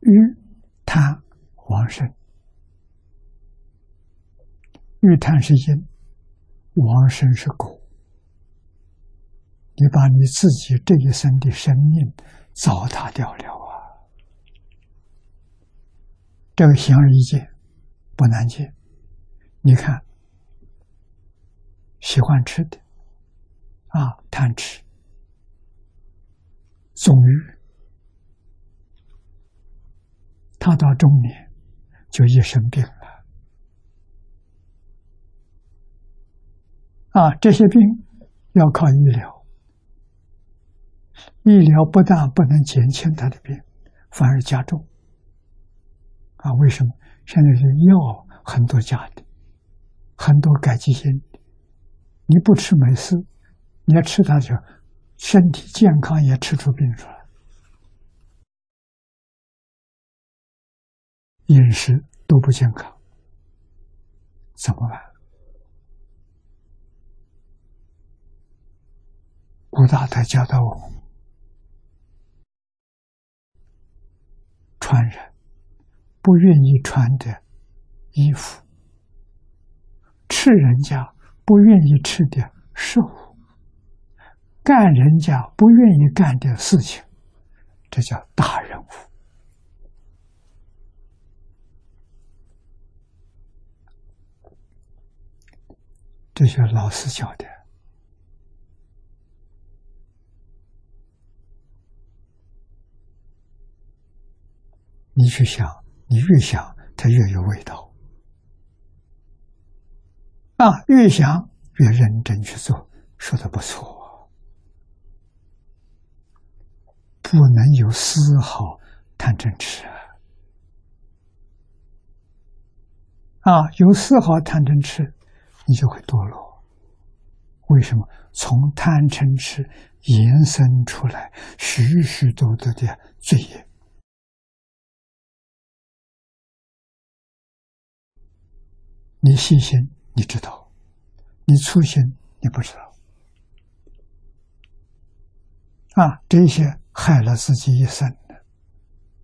欲贪往生，欲贪是因，往生是果。你把你自己这一生的生命糟蹋掉了啊！这个显而易见，不难见。你看，喜欢吃的贪吃、纵欲，他到中年就一生病了这些病要靠医疗，医疗不但不能减轻他的病，反而加重为什么？现在是药很多加的，很多改基因的，你不吃没事，你要吃它就身体健康也吃出病出来。饮食都不健康，怎么办？古大德教导我们，穿人不愿意穿的衣服，吃人家不愿意吃的食物，干人家不愿意干的事情，这叫大人物。这是老师教的。你去想，你越想，它越有味道越想越认真去做，说的不错，不能有丝毫贪嗔痴有丝毫贪嗔痴，你就会堕落。为什么？从贪嗔痴延伸出来许许多多的罪业。你细心你知道，你粗心你不知道这些害了自己一生。